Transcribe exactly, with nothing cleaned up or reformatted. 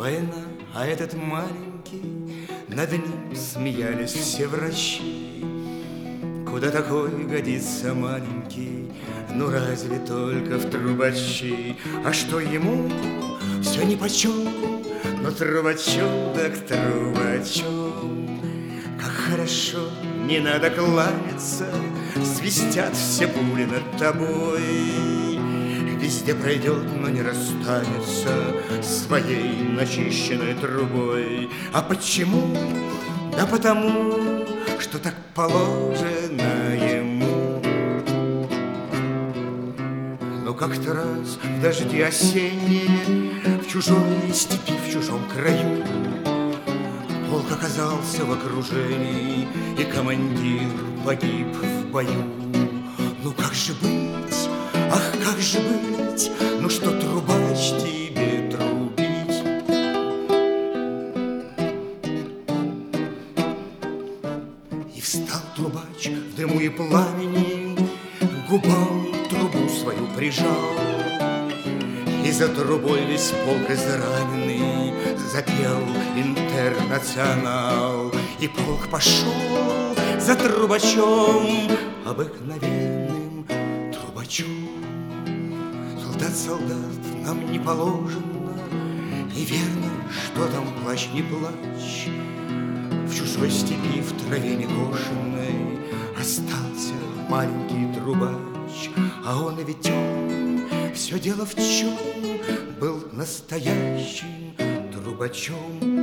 война, а этот маленький, над ним смеялись все врачи. Куда такой годится маленький? Ну разве только в трубачи. А что ему? Все нипочем, но трубачом так трубачом. Как хорошо, не надо кланяться, свистят все пули над тобой. Везде пройдет, но не расстанется своей начищенной трубой. А почему? Да потому, что так положено ему. Но как-то раз в дожди осенние, в чужой степи, в чужом краю, полк оказался в окружении, и командир погиб в бою. Ну как же быть? Ах, как же быть? Ну что, трубач, тебе трубить? И встал трубач в дыму и пламени, к губам трубу свою прижал. И за трубой весь полк израненный запел «Интернационал». И полк пошел за трубачом, обыкновенным трубачом. Солдат, солдат, нам не положено, и верно, что там плачь, не плачь. В чужой степи, в траве некошенной остался маленький трубач. А он ведь он, все дело в чем, был настоящим трубачом.